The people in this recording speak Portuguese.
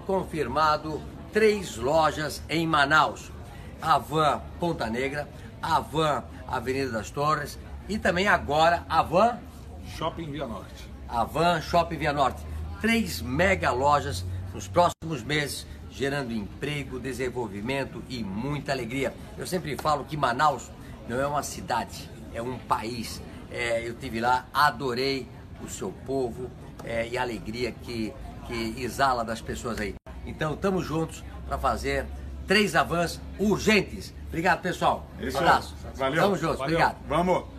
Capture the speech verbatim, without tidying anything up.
confirmado três lojas em Manaus. A Van Ponta Negra, a Van Avenida das Torres e também agora a Van Shopping Via Norte. A Van Shopping Via Norte. Três mega lojas nos próximos meses, gerando emprego, desenvolvimento e muita alegria. Eu sempre falo que Manaus não é uma cidade, é um país. É, eu estive lá, adorei o seu povo é, e a alegria que, que exala das pessoas aí. Então estamos juntos para fazer três avanços urgentes. Obrigado, pessoal. Um abraço. Valeu. Tamo juntos. Valeu. Obrigado. Vamos.